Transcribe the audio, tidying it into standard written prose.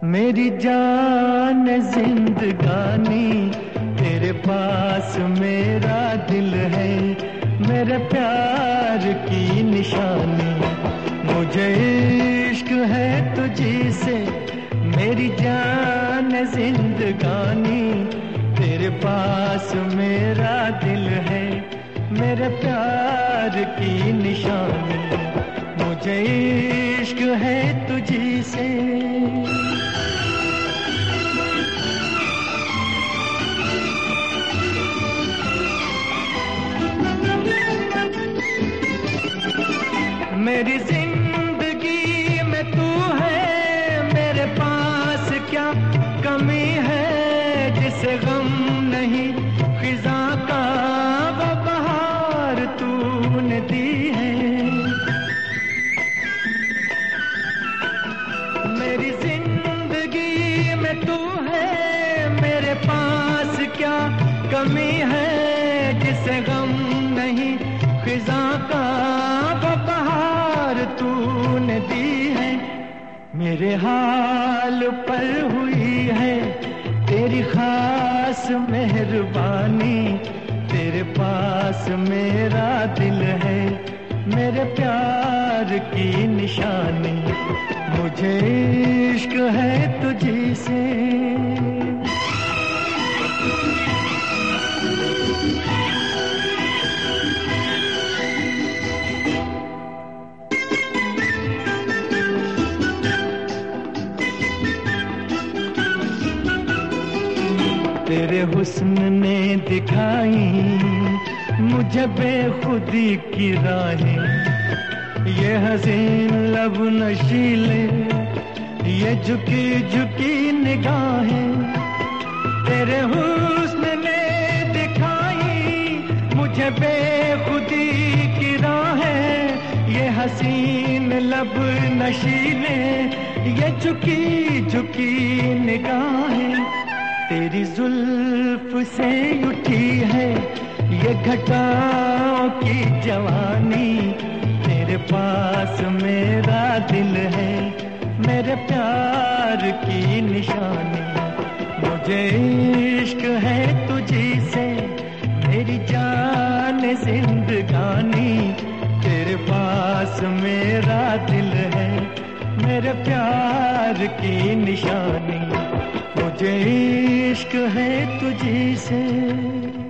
मेरी जान जिंदगानी तेरे पास मेरा दिल है, मेरे प्यार की निशानी। मुझे इश्क है तुझी से मेरी जान जिंदगानी, तेरे पास मेरा दिल है, मेरे प्यार की निशानी। मुझे इश्क है तुझी से। मेरी जिंदगी में तू है, मेरे पास क्या कमी है, जिसे गम नहीं खिजा का वो बहार तूने दी है। मेरी जिंदगी में तू है, मेरे पास क्या कमी है, जिसे गम नहीं खिजा का वो बहार तूने दी है। मेरे हाल पर हुई है तेरी खास मेहरबानी, तेरे पास मेरा दिल है, मेरे प्यार की निशानी। मुझे इश्क है तुझी से। तेरे हुस्न ने दिखाई मुझे बेखुदी की राहें, ये हसीन लब नशीले, ये झुकी झुकी निगाहें। तेरे हुस्न ने दिखाई मुझे बेखुदी की राहें, ये हसीन लब नशीले, ये झुकी झुकी निगाहें। तेरी जुल्फ से उठी है ये घटाओं की जवानी, तेरे पास मेरा दिल है, मेरे प्यार की निशानी। मुझे इश्क है तुझी से मेरी जान जिंदगानी, तेरे पास मेरा दिल है, मेरे प्यार की निशानी। मुझे इश्क है तुझी से।